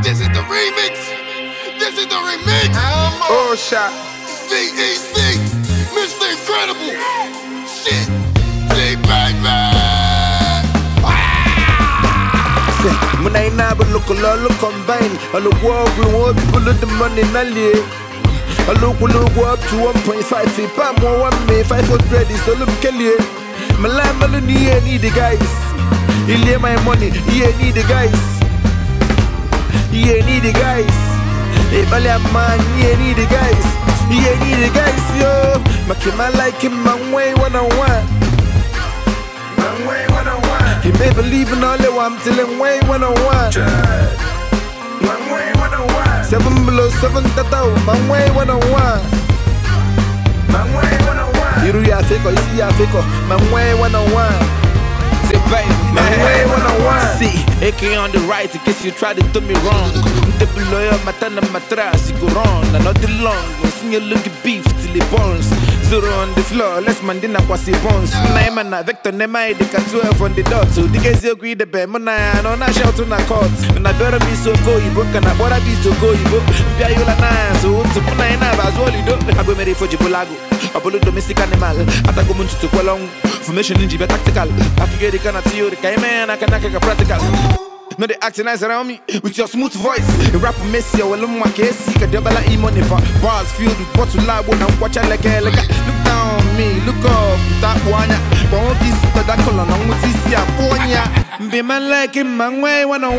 This is the remix. This is the remix. Oh, shot. VEC. Mr. Incredible. Shit. T-Baby. When I never look a lot, look combine. I look what we want, people look the money in a lay. I look up to 1.5 feet, but more 1 May, 500 is all of Kelly. My lamb, I need the guys. He lay my money, he need the guys. He need the guys. Hey, man, he need the guys. He need the guys, yo. My like him, man, way 101. Man, way 101. He may believe in all the one till him way 101. Man, way 101. 7 below 7 tatao, man, way 101. Man, way 101. You ya fake, you see ya fake, man, way 101. Say, baby, man, way 101. See, AK on the right in case you try to do me wrong. The below matana matras, you go wrong. Another long, when see you look at beef till it burns. Zero on the floor, let's mandina kwasi bones. Naimana, vector, nema, they can 12 on the dot. So the guys agree the bear, Mona, and on a shout on a court. And I better be so go, you broke, and I better be so go, you go. Piayola nine, so to Puna and I was all you do. I go marry for Jibolago, Apollo domestic animal. Atago Muntu to Kolong, formation in Jiba tactical. I can get it, can I tell you the Cayman, I can make a practical. No, they acting nice around me with your smooth voice. The rapper Messi, I will my case. You can double like money for bars filled with bottle live when I'm watching like a look down on me, look up, that one. Won't this that color, I'm with this ya, Ponya. Be man like him, man, way 101.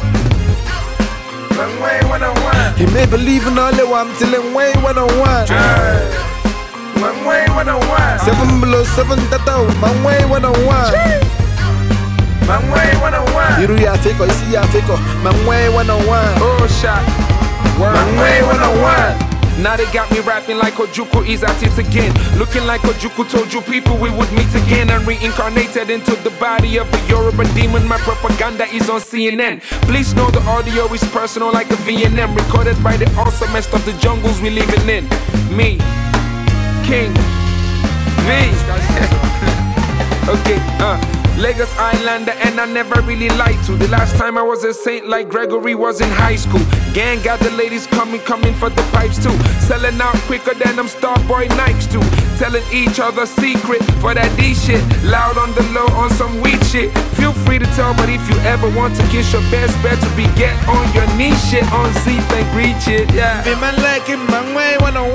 Man, way 101. He may believe in all the one till him way 101. Man, way 101. 7 below 7 tatao, man, way 101. Man, way 101. You ya fake, you see ya fake, man, way 101. Oh, shot. Man, way 101. Now they got me rapping like Ojukwu is at it again. Looking like Ojukwu told you people we would meet again. And reincarnated into the body of a Yoruba demon. My propaganda is on CNN. Please know the audio is personal like a VNM. Recorded by the awesomest of the jungles we living in. Me, King V. Okay, Lagos Islander, and I never really lied to. The last time I was a saint like Gregory was in high school. Gang got the ladies coming for the pipes too. Selling out quicker than them Starboy Nikes too. Telling each other secret for that D shit. Loud on the low on some weed shit. Feel free to tell, but if you ever want to kiss your best bet to be get on your knee shit on Z, think reach it, yeah. Be man like him, man, way 101.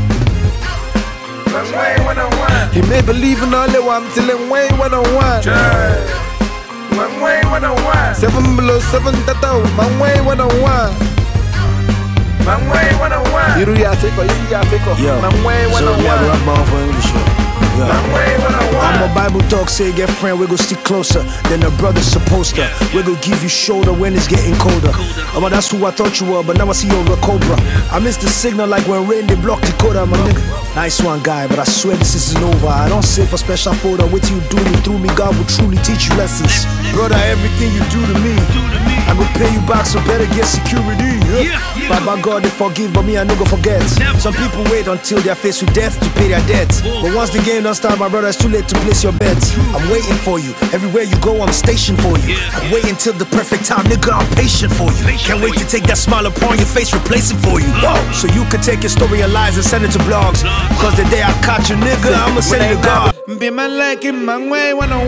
Man, way 101. He may believe in all the one till him way 101. Man, way 101. 7 below 7 tatao, man, way 101. Man, way 101. You ya fake, you see ya fake, man, way 101. Man, way 101. I'm a Bible talk, say get friend, we go stick closer than a brother's supposed to. We go give you shoulder when it's getting colder. But that's who I thought you were, but now I see you're a cobra. I miss the signal like when rain they block Dakota, my nigga. Nice one, guy, but I swear this isn't over. I don't say for special photo. What you do me through me, God will truly teach you lessons. Brother, everything you do to me, I go pay you back, so better get security. By God they forgive, but me I no go forget. Some people wait until they're faced with death to pay their debts. But once the game don't start, my brother, it's too late to place your bets. I'm waiting for you. Everywhere you go, I'm stationed for you. I'm waiting till the perfect time, nigga, I'm patient for you. Can't wait to take that smile upon your face, replace it for you. So you can take your story of lies and send it to blogs. Cause the day I catch you, nigga, I'ma send it to God. Be man like him, man, way 101.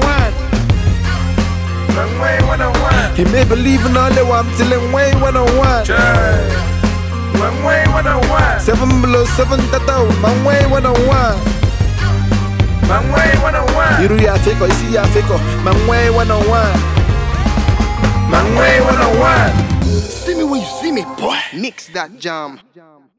Man, way 101. He may believe in all the one till him way 101. Man, way 101. 7 below 7 tatao, man, way 101. Man, way 101. You ya fake, you see ya fake, man, way 101. Man, way 101. See me when you see me, boy. Mix that jam.